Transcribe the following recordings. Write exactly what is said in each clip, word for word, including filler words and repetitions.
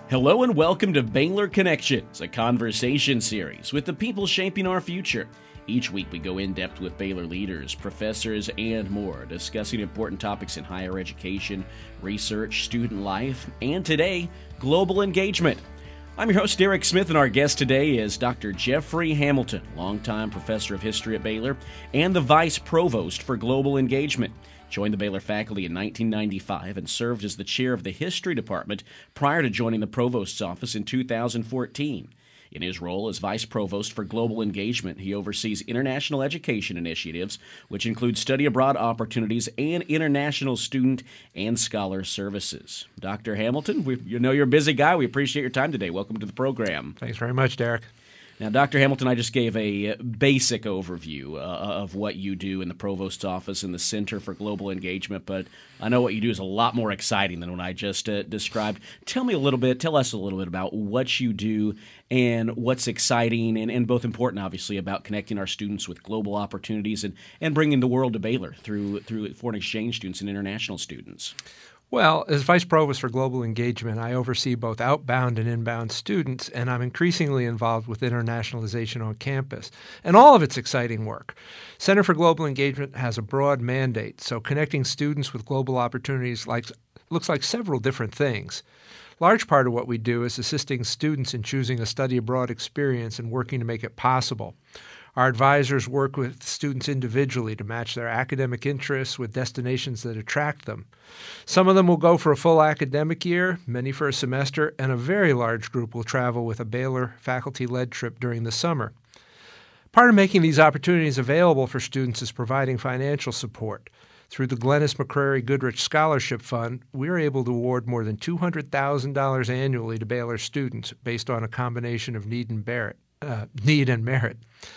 Hello and welcome to Baylor Connections, a conversation series with the people shaping our future. Each week we go in depth with Baylor leaders, professors, and more, discussing important topics in higher education, research, student life, and today, global engagement. I'm your host, Derek Smith, and our guest today is Doctor Jeffrey Hamilton, longtime professor of history at Baylor and the vice provost for global engagement. Joined the Baylor faculty in nineteen ninety-five and served as the chair of the history department prior to joining the provost's office in two thousand fourteen. In his role as vice provost for global engagement, he oversees international education initiatives, which include study abroad opportunities and international student and scholar services. Doctor Hamilton, we, you know you're a busy guy. We appreciate your time today. Welcome to the program. Thanks very much, Derek. Now, Doctor Hamilton, I just gave a basic overview uh, of what you do in the Provost's office and the Center for Global Engagement, but I know what you do is a lot more exciting than what I just uh, described. Tell me a little bit, tell us a little bit about what you do and what's exciting and, and both important, obviously, about connecting our students with global opportunities and, and bringing the world to Baylor through, through foreign exchange students and international students. Well, as Vice Provost for Global Engagement, I oversee both outbound and inbound students, and I'm increasingly involved with internationalization on campus, and all of it's exciting work. Center for Global Engagement has a broad mandate, so connecting students with global opportunities like, looks like several different things. Large part of what we do is assisting students in choosing a study abroad experience and working to make it possible. Our advisors work with students individually to match their academic interests with destinations that attract them. Some of them will go for a full academic year, many for a semester, and a very large group will travel with a Baylor faculty-led trip during the summer. Part of making these opportunities available for students is providing financial support. Through the Glennis McCrary Goodrich Scholarship Fund, we are able to award more than two hundred thousand dollars annually to Baylor students based on a combination of need and merit. Uh, need and merit.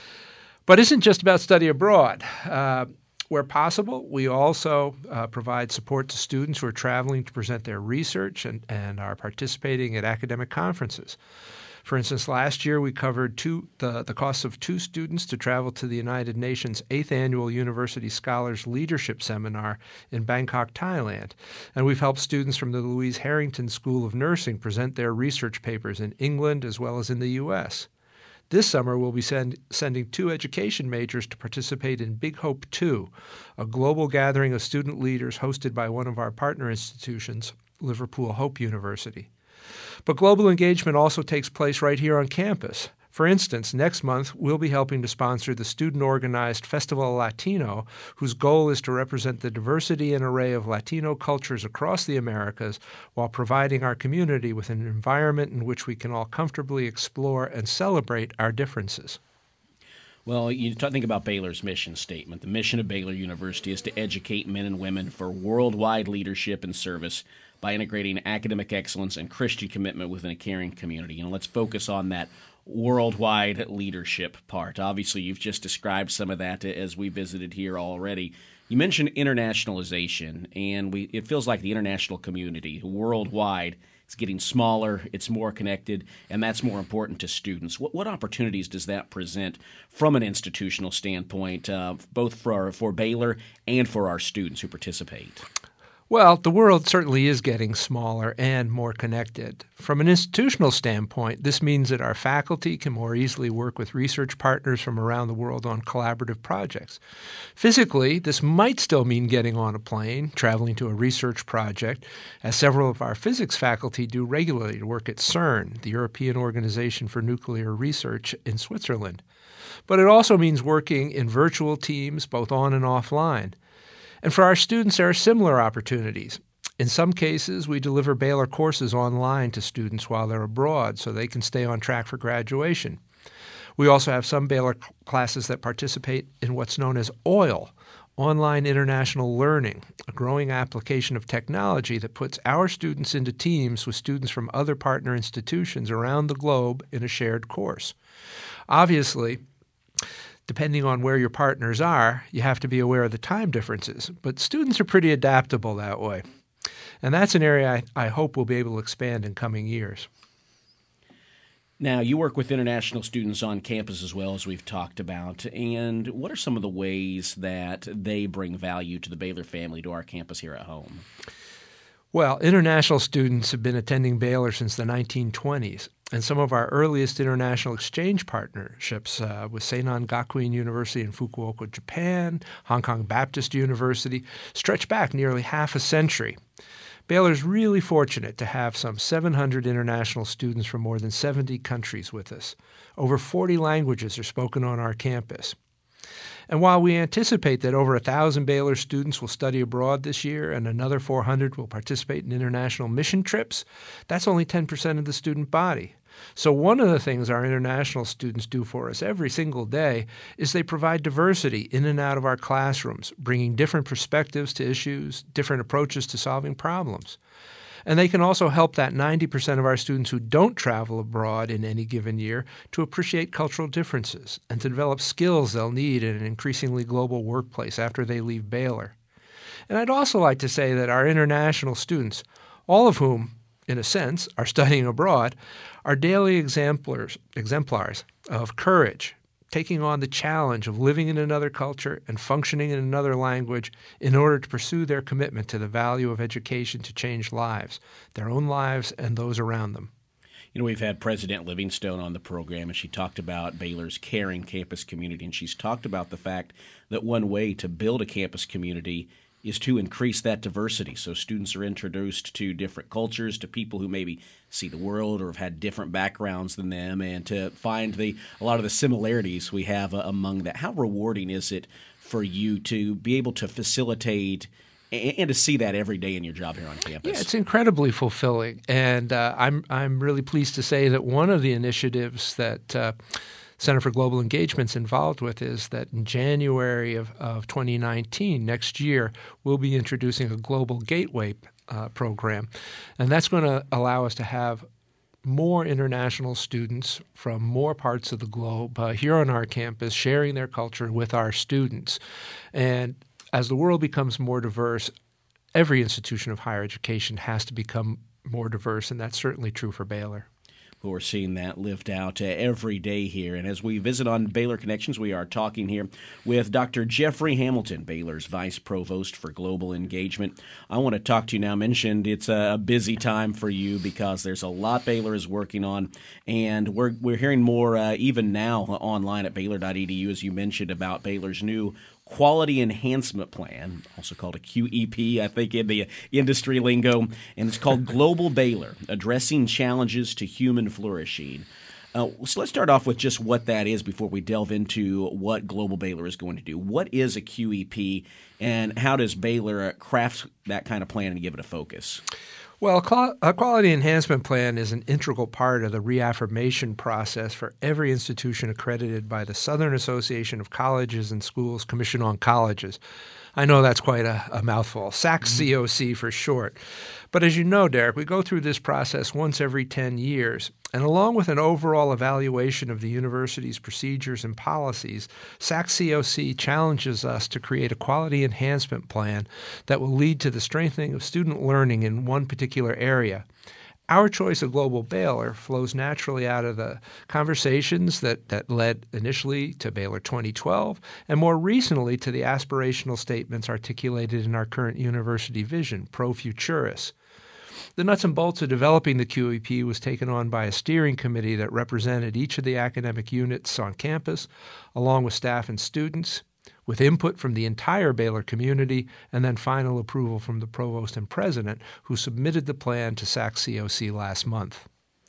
But it isn't just about study abroad. Uh, where possible, we also uh, provide support to students who are traveling to present their research and, and are participating at academic conferences. For instance, last year we covered two, the, the costs of two students to travel to the United Nations eighth Annual University Scholars Leadership Seminar in Bangkok, Thailand. And we've helped students from the Louise Harrington School of Nursing present their research papers in England as well as in the U S This summer, we'll be send, sending two education majors to participate in Big Hope two, a global gathering of student leaders hosted by one of our partner institutions, Liverpool Hope University. But global engagement also takes place right here on campus. For instance, next month, we'll be helping to sponsor the student-organized Festival Latino, whose goal is to represent the diversity and array of Latino cultures across the Americas while providing our community with an environment in which we can all comfortably explore and celebrate our differences. Well, you think about Baylor's mission statement. The mission of Baylor University is to educate men and women for worldwide leadership and service by integrating academic excellence and Christian commitment within a caring community. You know, let's focus on that worldwide leadership part. Obviously, you've just described some of that as we visited here already. You mentioned internationalization, and we it feels like the international community worldwide is getting smaller, it's more connected, and that's more important to students. What, what opportunities does that present from an institutional standpoint, uh, both for, our, for Baylor and for our students who participate? Well, the world certainly is getting smaller and more connected. From an institutional standpoint, this means that our faculty can more easily work with research partners from around the world on collaborative projects. Physically, this might still mean getting on a plane, traveling to a research project, as several of our physics faculty do regularly to work at CERN, the European Organization for Nuclear Research in Switzerland. But it also means working in virtual teams, both on and offline. And for our students, there are similar opportunities. In some cases, we deliver Baylor courses online to students while they're abroad so they can stay on track for graduation. We also have some Baylor classes that participate in what's known as O I L, Online International Learning, a growing application of technology that puts our students into teams with students from other partner institutions around the globe in a shared course. Obviously, depending on where your partners are, you have to be aware of the time differences. But students are pretty adaptable that way. And that's an area I, I hope we'll be able to expand in coming years. Now, you work with international students on campus as well, as we've talked about. And what are some of the ways that they bring value to the Baylor family, to our campus here at home? Well, international students have been attending Baylor since the nineteen twenties, and some of our earliest international exchange partnerships uh, with Seinan Gakuin University in Fukuoka, Japan, Hong Kong Baptist University, stretch back nearly half a century. Baylor's really fortunate to have some seven hundred international students from more than seventy countries with us. Over forty languages are spoken on our campus. And while we anticipate that over one thousand Baylor students will study abroad this year and another four hundred will participate in international mission trips, that's only ten percent of the student body. So one of the things our international students do for us every single day is they provide diversity in and out of our classrooms, bringing different perspectives to issues, different approaches to solving problems. And they can also help that ninety percent of our students who don't travel abroad in any given year to appreciate cultural differences and to develop skills they'll need in an increasingly global workplace after they leave Baylor. And I'd also like to say that our international students, all of whom, in a sense, are studying abroad, are daily exemplars, exemplars of courage, taking on the challenge of living in another culture and functioning in another language in order to pursue their commitment to the value of education to change lives, their own lives and those around them. You know, we've had President Livingstone on the program, and she talked about Baylor's caring campus community, and she's talked about the fact that one way to build a campus community is to increase that diversity. So students are introduced to different cultures, to people who maybe see the world or have had different backgrounds than them, and to find the a lot of the similarities we have uh, among that. How rewarding is it for you to be able to facilitate and, and to see that every day in your job here on campus? Yeah, it's incredibly fulfilling, and uh, I'm I'm really pleased to say that one of the initiatives that uh, Center for Global Engagement's involved with is that in January of, of twenty nineteen, next year, we'll be introducing a Global Gateway uh, program. And that's going to allow us to have more international students from more parts of the globe uh, here on our campus sharing their culture with our students. And as the world becomes more diverse, every institution of higher education has to become more diverse, and that's certainly true for Baylor. We're seeing that lived out uh, every day here. And as we visit on Baylor Connections, we are talking here with Doctor Jeffrey Hamilton, Baylor's Vice Provost for Global Engagement. I want to talk to you now. Mentioned it's a busy time for you because there's a lot Baylor is working on, and we're we're hearing more uh, even now online at Baylor dot E D U, as you mentioned, about Baylor's new Quality Enhancement Plan, also called a Q E P, I think, in the industry lingo, and it's called Global Baylor, Addressing Challenges to Human Flourishing. Uh, so let's start off with just what that is before we delve into what Global Baylor is going to do. What is a Q E P, and how does Baylor craft that kind of plan and give it a focus? Well, a Quality Enhancement Plan is an integral part of the reaffirmation process for every institution accredited by the Southern Association of Colleges and Schools Commission on Colleges. I know that's quite a, a mouthful, S A C C O C for short. But as you know, Derek, we go through this process once every ten years. And along with an overall evaluation of the university's procedures and policies, S A C C O C challenges us to create a quality enhancement plan that will lead to the strengthening of student learning in one particular area. Our choice of Global Baylor flows naturally out of the conversations that, that led initially to Baylor twenty twelve and more recently to the aspirational statements articulated in our current university vision, Pro Futuris. The nuts and bolts of developing the Q E P was taken on by a steering committee that represented each of the academic units on campus, along with staff and students, with input from the entire Baylor community, and then final approval from the provost and president, who submitted the plan to S A C C O C last month.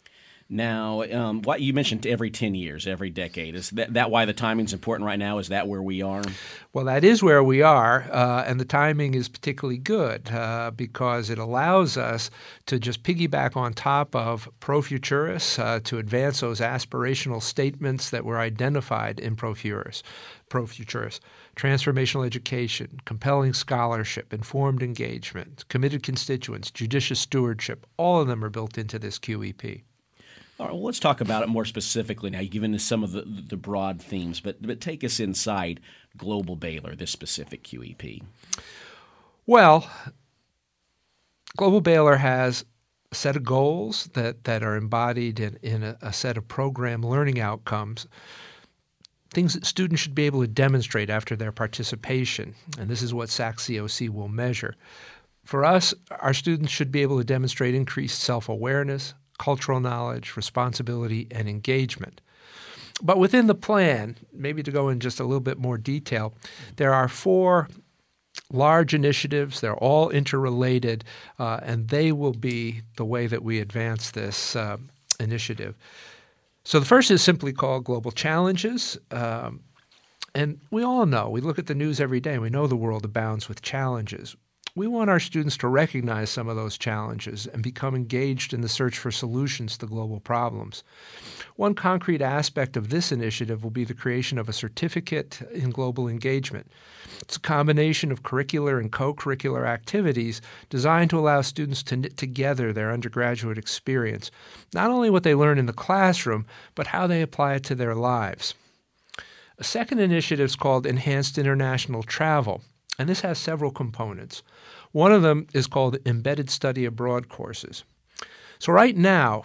Now, um, what you mentioned every ten years, every decade. Is that, that why the timing's important right now? Is that where we are? Well, that is where we are, uh, and the timing is particularly good uh, because it allows us to just piggyback on top of Pro Futuris uh, to advance those aspirational statements that were identified in Pro Futuris. Pro Futuris. Transformational education, compelling scholarship, informed engagement, committed constituents, judicious stewardship, all of them are built into this Q E P. All right, well, let's talk about it more specifically now. You've given us some of the, the broad themes, but, but take us inside Global Baylor, this specific Q E P. Well, Global Baylor has a set of goals that, that are embodied in, in a, a set of program learning outcomes, things that students should be able to demonstrate after their participation, and this is what S A C C O C will measure. For us, our students should be able to demonstrate increased self-awareness, cultural knowledge, responsibility, and engagement. But within the plan, maybe to go in just a little bit more detail, there are four large initiatives. They're all interrelated, uh, and they will be the way that we advance this uh, initiative. So the first is simply called Global Challenges. Um, and we all know, we look at the news every day, we know the world abounds with challenges. We want our students to recognize some of those challenges and become engaged in the search for solutions to global problems. One concrete aspect of this initiative will be the creation of a certificate in global engagement. It's a combination of curricular and co-curricular activities designed to allow students to knit together their undergraduate experience, not only what they learn in the classroom, but how they apply it to their lives. A second initiative is called Enhanced International Travel, and this has several components. One of them is called Embedded Study Abroad courses. So right now,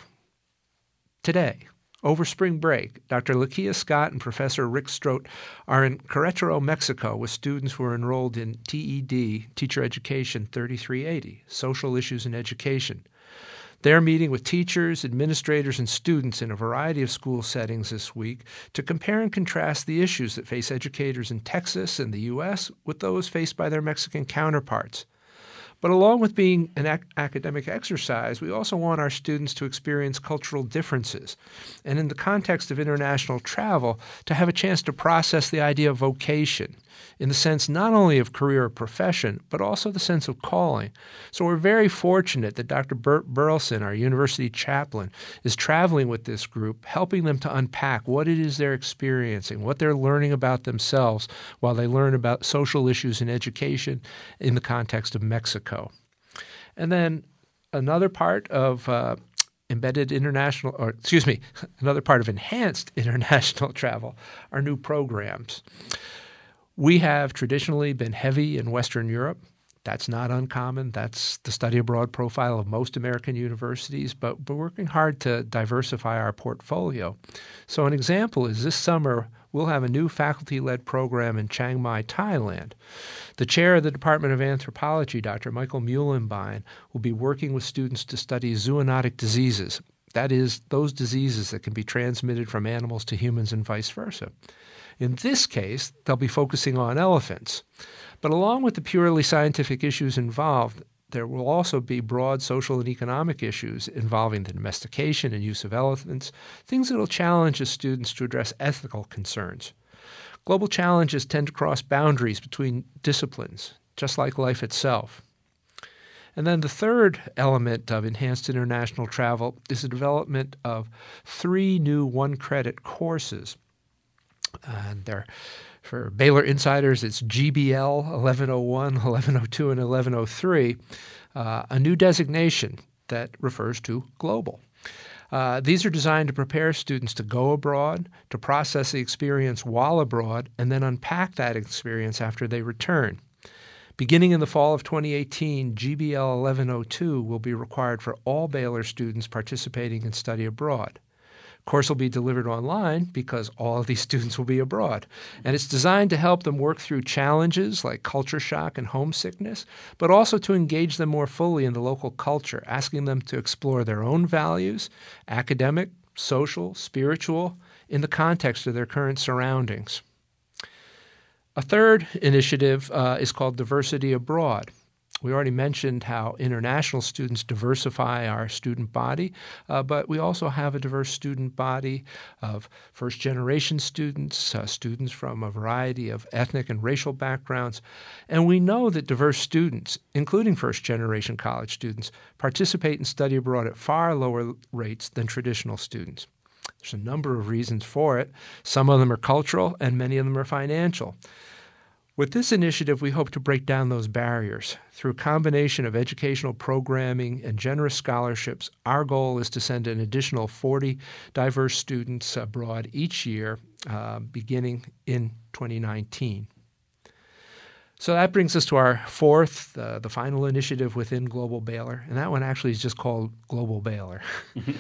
today, over spring break, Doctor Lakia Scott and Professor Rick Strout are in Querétaro, Mexico, with students who are enrolled in T E D, Teacher Education thirty-three eighty, Social Issues in Education. They're meeting with teachers, administrators, and students in a variety of school settings this week to compare and contrast the issues that face educators in Texas and the U S with those faced by their Mexican counterparts. But along with being an ac- academic exercise, we also want our students to experience cultural differences, and in the context of international travel, to have a chance to process the idea of vocation, in the sense not only of career or profession, but also the sense of calling. So we're very fortunate that Doctor Bert Burleson, our university chaplain, is traveling with this group, helping them to unpack what it is they're experiencing, what they're learning about themselves while they learn about social issues in education in the context of Mexico. And then another part of uh, embedded international, or excuse me, another part of enhanced international travel are new programs. We have traditionally been heavy in Western Europe. That's not uncommon. That's the study abroad profile of most American universities, but we're working hard to diversify our portfolio. So an example is this summer, we'll have a new faculty-led program in Chiang Mai, Thailand. The chair of the Department of Anthropology, Doctor Michael Muhlenbein, will be working with students to study zoonotic diseases. That is, those diseases that can be transmitted from animals to humans and vice versa. In this case, they'll be focusing on elephants. But along with the purely scientific issues involved, there will also be broad social and economic issues involving the domestication and use of elephants, things that will challenge the students to address ethical concerns. Global challenges tend to cross boundaries between disciplines, just like life itself. And then the third element of enhanced international travel is the development of three new one-credit courses. And they're, for Baylor insiders, it's G B L eleven oh one, eleven oh two, and eleven oh three, uh, a new designation that refers to global. Uh, these are designed to prepare students to go abroad, to process the experience while abroad, and then unpack that experience after they return. Beginning in the fall of twenty eighteen, G B L eleven oh two will be required for all Baylor students participating in study abroad. The course will be delivered online because all of these students will be abroad. And it's designed to help them work through challenges like culture shock and homesickness, but also to engage them more fully in the local culture, asking them to explore their own values, academic, social, spiritual, in the context of their current surroundings. A third initiative uh, is called Diversity Abroad. We already mentioned how international students diversify our student body, uh, but we also have a diverse student body of first-generation students, uh, students from a variety of ethnic and racial backgrounds, and we know that diverse students, including first-generation college students, participate in study abroad at far lower rates than traditional students. There's a number of reasons for it. Some of them are cultural, and many of them are financial. With this initiative, we hope to break down those barriers. Through a combination of educational programming and generous scholarships, our goal is to send an additional forty diverse students abroad each year, uh, beginning in twenty nineteen. So that brings us to our fourth, uh, the final initiative within Global Baylor, and that one actually is just called Global Baylor.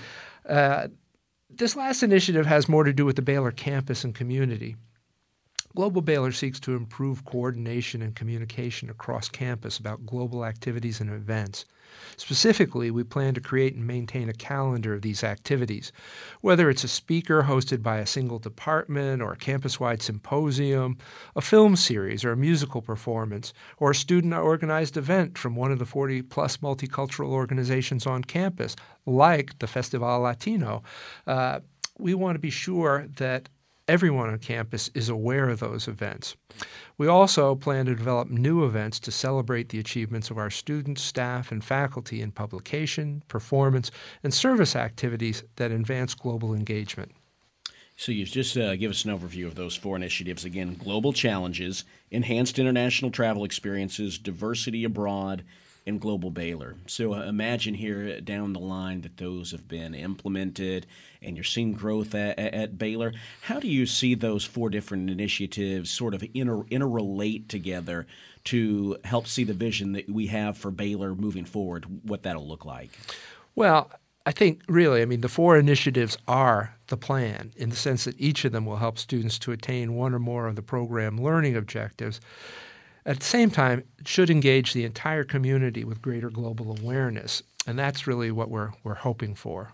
uh, this last initiative has more to do with the Baylor campus and community. Global Baylor seeks to improve coordination and communication across campus about global activities and events. Specifically, we plan to create and maintain a calendar of these activities, whether it's a speaker hosted by a single department or a campus-wide symposium, a film series or a musical performance, or a student-organized event from one of the forty-plus multicultural organizations on campus, like the Festival Latino. Uh, we want to be sure that everyone on campus is aware of those events. We also plan to develop new events to celebrate the achievements of our students, staff, and faculty in publication, performance, and service activities that advance global engagement. So you just uh, give us an overview of those four initiatives. Again, global challenges, enhanced international travel experiences, diversity abroad, and Global Baylor. So uh, imagine here down the line that those have been implemented and you're seeing growth at, at Baylor. How do you see those four different initiatives sort of inter, interrelate together to help see the vision that we have for Baylor moving forward, what that'll look like? Well, I think really, I mean, the four initiatives are the plan in the sense that each of them will help students to attain one or more of the program learning objectives. At the same time, it should engage the entire community with greater global awareness, and that's really what we're we're hoping for.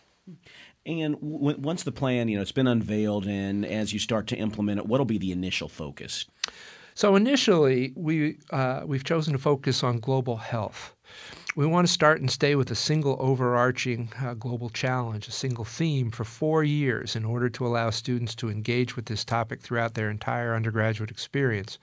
And w- once the plan, you know, it's been unveiled, and as you start to implement it, what'll be the initial focus? So initially, we uh, we've chosen to focus on global health. We want to start and stay with a single overarching uh, global challenge, a single theme for four years in order to allow students to engage with this topic throughout their entire undergraduate experience.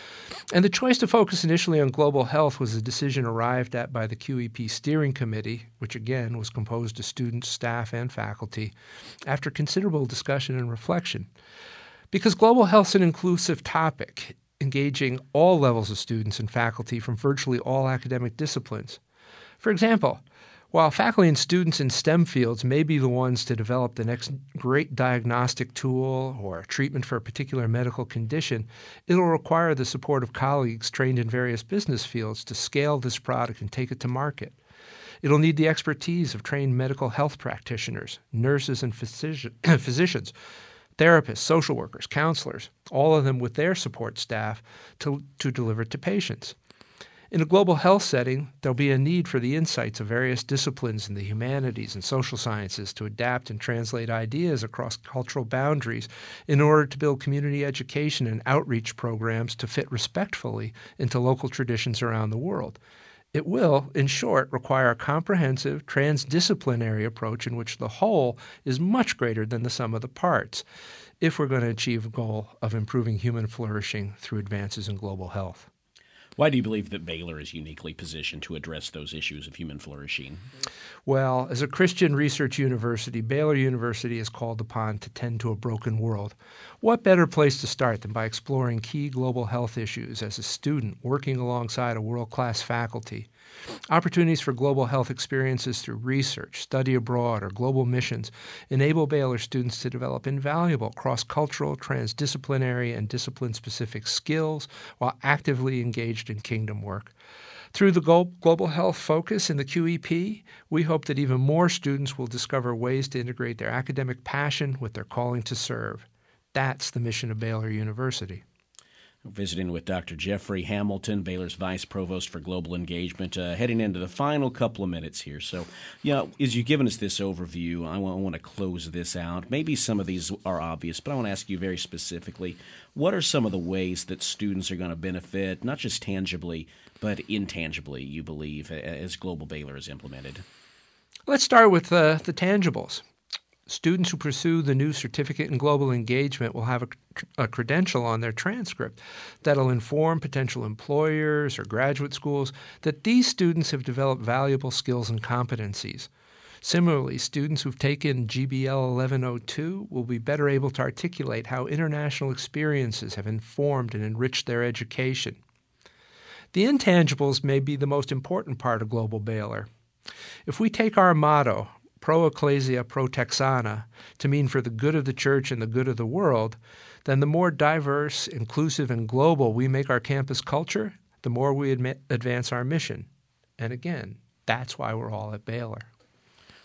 And the choice to focus initially on global health was a decision arrived at by the Q E P Steering Committee, which again was composed of students, staff, and faculty, after considerable discussion and reflection. Because global health is an inclusive topic, engaging all levels of students and faculty from virtually all academic disciplines. For example, while faculty and students in STEM fields may be the ones to develop the next great diagnostic tool or treatment for a particular medical condition, it'll require the support of colleagues trained in various business fields to scale this product and take it to market. It'll need the expertise of trained medical health practitioners, nurses and physician, physicians, therapists, social workers, counselors, all of them with their support staff to, to deliver it to patients. In a global health setting, there'll be a need for the insights of various disciplines in the humanities and social sciences to adapt and translate ideas across cultural boundaries in order to build community education and outreach programs to fit respectfully into local traditions around the world. It will, in short, require a comprehensive, transdisciplinary approach in which the whole is much greater than the sum of the parts, if we're going to achieve a goal of improving human flourishing through advances in global health. Why do you believe that Baylor is uniquely positioned to address those issues of human flourishing? Well, as a Christian research university, Baylor University is called upon to tend to a broken world. What better place to start than by exploring key global health issues as a student working alongside a world-class faculty? Opportunities for global health experiences through research, study abroad, or global missions enable Baylor students to develop invaluable cross-cultural, transdisciplinary, and discipline-specific skills while actively engaged in kingdom work. Through the global health focus in the Q E P, we hope that even more students will discover ways to integrate their academic passion with their calling to serve. That's the mission of Baylor University. We're visiting with Doctor Jeffrey Hamilton, Baylor's Vice Provost for Global Engagement, uh, heading into the final couple of minutes here. So, you know, as you've given us this overview, I want, I want to close this out. Maybe some of these are obvious, but I want to ask you very specifically, what are some of the ways that students are going to benefit, not just tangibly, but intangibly, you believe, as Global Baylor is implemented? Let's start with uh, the tangibles. Students who pursue the new Certificate in Global Engagement will have a, a credential on their transcript that'll inform potential employers or graduate schools that these students have developed valuable skills and competencies. Similarly, students who've taken G B L eleven oh two will be better able to articulate how international experiences have informed and enriched their education. The intangibles may be the most important part of Global Baylor. If we take our motto, Pro Ecclesia Pro Texana, to mean for the good of the church and the good of the world, then the more diverse, inclusive, and global we make our campus culture, the more we admit, advance our mission. And again, that's why we're all at Baylor.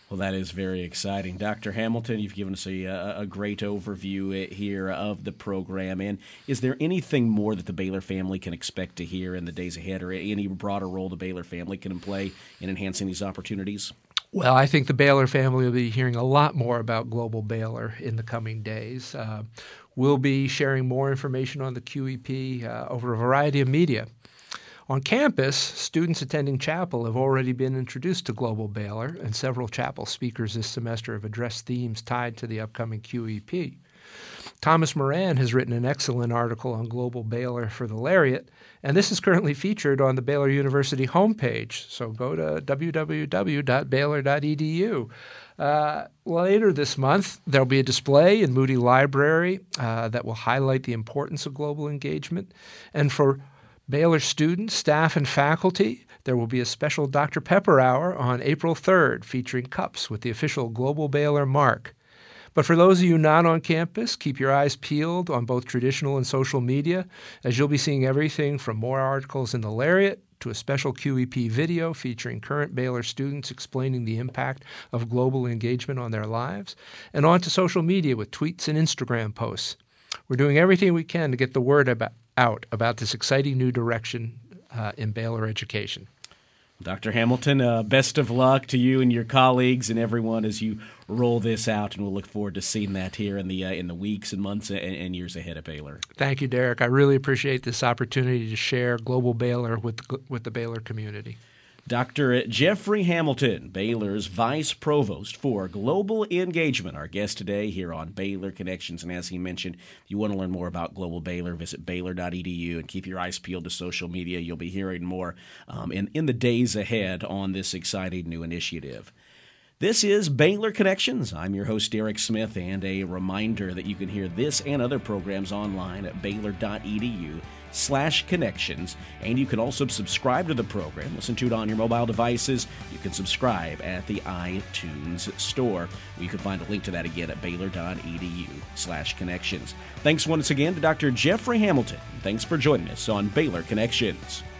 Well, that is very exciting. Doctor Hamilton, you've given us a, a great overview here of the program. And is there anything more that the Baylor family can expect to hear in the days ahead, or any broader role the Baylor family can play in enhancing these opportunities? Well, I think the Baylor family will be hearing a lot more about Global Baylor in the coming days. Uh, we'll be sharing more information on the Q E P uh, over a variety of media. On campus, students attending chapel have already been introduced to Global Baylor, and several chapel speakers this semester have addressed themes tied to the upcoming Q E P. Thomas Moran has written an excellent article on Global Baylor for the Lariat, and this is currently featured on the Baylor University homepage, so go to w w w dot baylor dot e d u. Uh, later this month, there'll be a display in Moody Library uh, that will highlight the importance of global engagement, and for Baylor students, staff, and faculty, there will be a special Doctor Pepper Hour on April third featuring cups with the official Global Baylor mark. But for those of you not on campus, keep your eyes peeled on both traditional and social media, as you'll be seeing everything from more articles in the Lariat to a special Q E P video featuring current Baylor students explaining the impact of global engagement on their lives, and on to social media with tweets and Instagram posts. We're doing everything we can to get the word about out about this exciting new direction uh, in Baylor education. Doctor Hamilton, uh, best of luck to you and your colleagues and everyone as you roll this out, and we'll look forward to seeing that here in the uh, in the weeks and months and, and years ahead at Baylor. Thank you, Derek. I really appreciate this opportunity to share Global Baylor with with the Baylor community. Doctor Jeffrey Hamilton, Baylor's Vice Provost for Global Engagement, our guest today here on Baylor Connections. And as he mentioned, if you want to learn more about Global Baylor, visit baylor dot e d u and keep your eyes peeled to social media. You'll be hearing more um, in, in the days ahead on this exciting new initiative. This is Baylor Connections. I'm your host, Derek Smith, and a reminder that you can hear this and other programs online at baylor dot e d u slash connections, and you can also subscribe to the program, listen to it on your mobile devices. You can subscribe at the iTunes store. You can find a link to that again at baylor dot e d u slash connections. Thanks once again to Doctor Jeffrey Hamilton. Thanks for joining us on Baylor Connections.